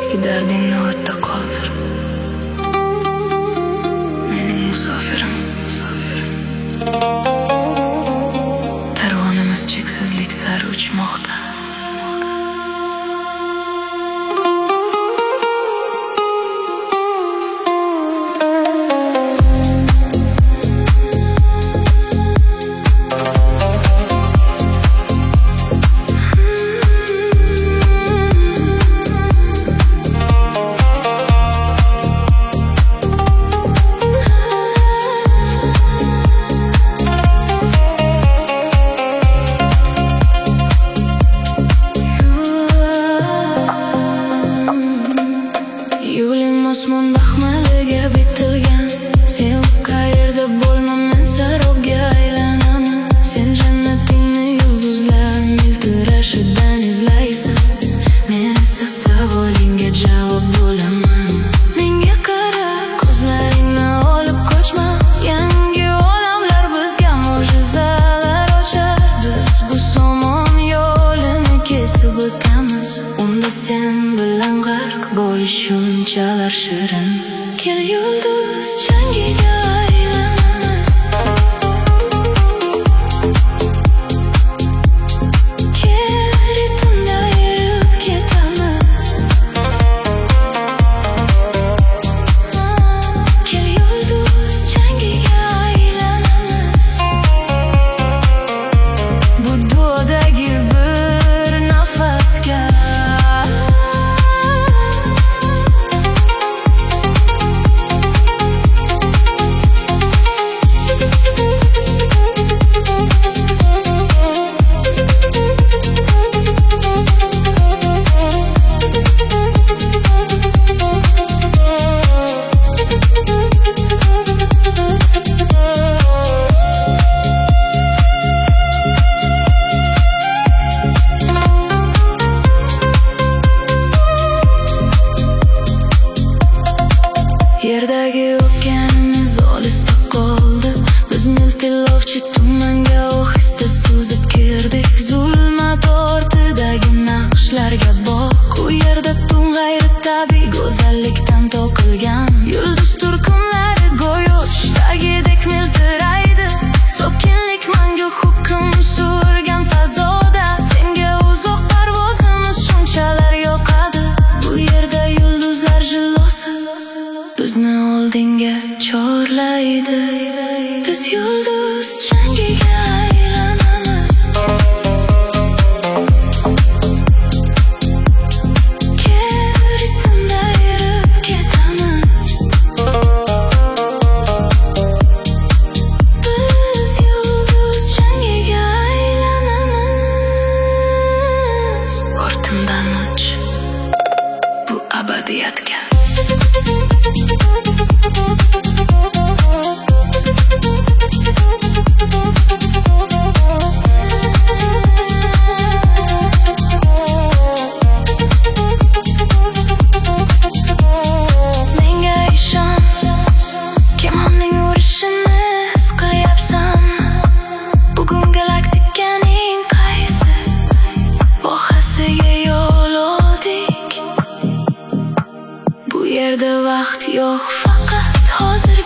eski dardingni o'tda qoldir. Mening musofirim. Karvonimiz cheksizlik sari uchmoqda. Osmon baxmaliga bitilgan. Sen yo'q qayerda bo'lmam, men sarobga aylanaman. Sen jannatingni yulduzlar miltirashidan izlaysan. Men esa savolingga javob bo'laman. Menga qara, ko'zlaringni olib qochma. Yangi olamlar bizga mo'jizalar ochar. Biz bu somon yo'lini kesib o'tamiz. Unda sen bilan g'arq bo'lish shunchalar shirin. Kel yulduz changiga aylanamiz. Kel ritmda erib ketamiz. Kel yulduz changiga aylanamiz. Bu duodagi bir nafasga yerdagi okeanimiz olisda qoldi. Biz miltillovchi tumanga ohista suzib kirdik. Zulmat ortidagi naqshlarga boq. U yerda tun g'ayritabiiy go'zallikdan to'qilgan. Yulduz turkumlari go'yo tushdagidek miltiraydi. Sokinlik mangu hukm surgan fazoda. Senga uzoq parvozimiz shunchalar yoqadi. Bu yerda yulduzlar jilosi bizni oldinga chorlaydi. Biz yulduz changiga aylanamiz. Kel ritmda erib ketamiz. Biz yulduz changiga aylanamiz. Ortimdan uch bu abadiyatga. Menga ishon, kemamning urishini his qilyapsan. Bugun galaktikaning qaysi vohasiga yo'l oldik? Bu yerda vaqt yo'q, faqat hozir.